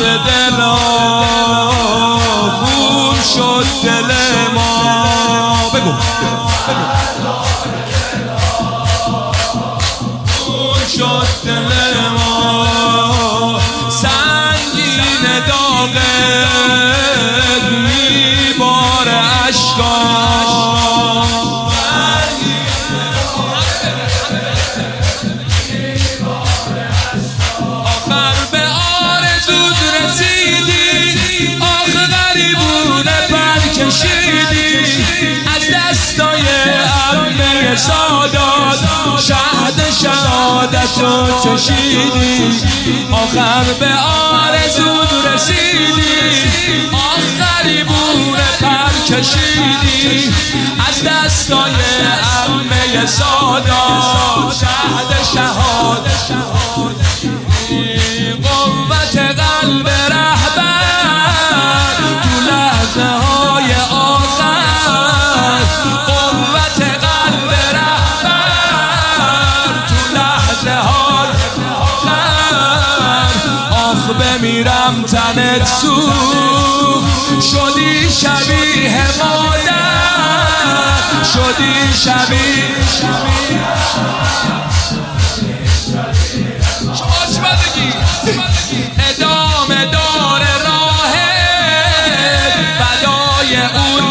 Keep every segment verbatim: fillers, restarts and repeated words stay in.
دل خون شد دل ما. بگو خون شد دل ما، سنگین داغت میباره اشکام. آخر به آرزوت رسیدی، آخه غریبونه پر کشیدی، از دستای عمه سادات شهد شهادتو چشیدی. آخر به آرزوت رسیدی، آخه غریبونه پر کشیدی، از دستای عمه سادات شهد شهادت. قوت قلب رهبر تو لحظه های آخر، قوت قلب رهبر تو لحظه های آخر. آخ بمیرم تنت سوخت، شدی شبیه مادر، شدی شبیه ادامه دار راهت، فدای اون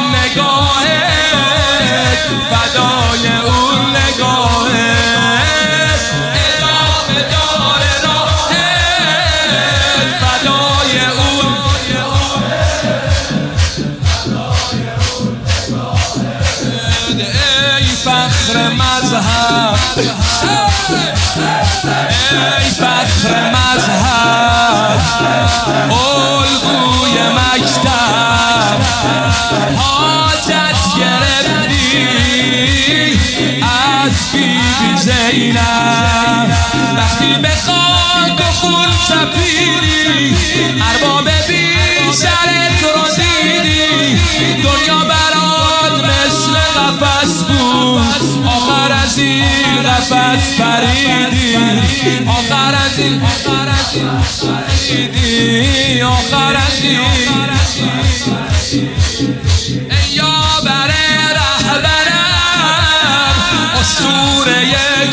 نگاهت، فدای اون نگاهت. ادامه دار راهت، فدای اون نگاهت. ای فخر مذهب، ای فخر مذهب، الگوی مکتب، حاجت گرفتی از بی بی زینب. وقتی به خاک و خون تپیدی، ارباب بی سرت رو دیدی، دنیا برات مثل قفس بود، آخر از این قفس پریدی، آخر از این پریدی، آخر از این. ای یاور رهبرم، اسطوره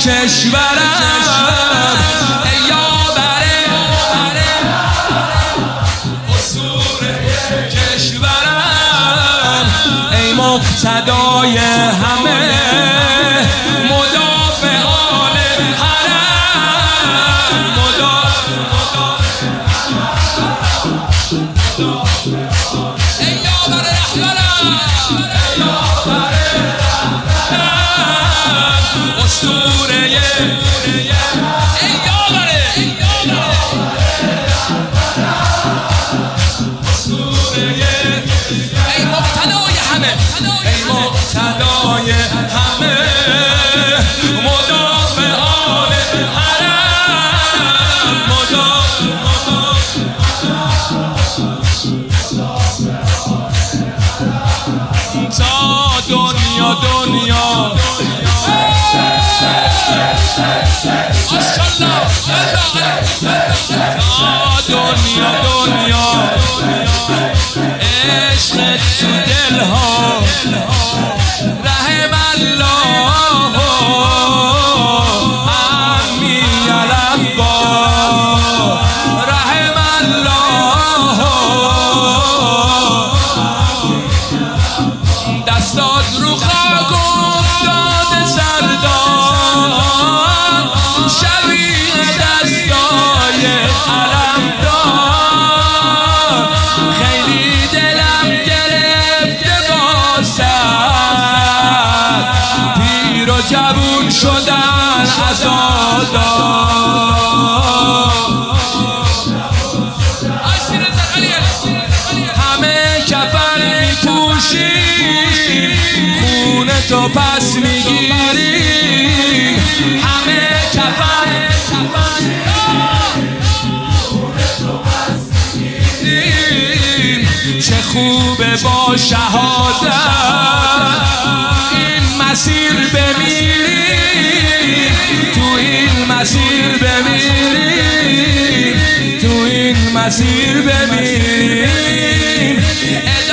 کشورم، ای یاور اسطوره کشورم، ای مقتدای همه مدافعان حرم، ای یاور رهبرم، اسطوره ای یاور اسطوره، ای مقتدای همه، ای مقتدای همه مدافعان حرم، تا دنیا دنیا ماشاءالله، تا دنیا دنیا عشق تو دلها، رحم الله عمی العباس، رحم الله. دستات رو خاک افتاده سردار، شبیه دستای علمدار، خیلی دلم گرفته باسد، پیر و جوون شدن عزادار. همه کفن میپوشی، خون تو پس میگیری، همه کفن چه خوبه با شهادت این مسیر بمیری، تو این مسیر بمیری، تو این مسیر مسیر ببینیم.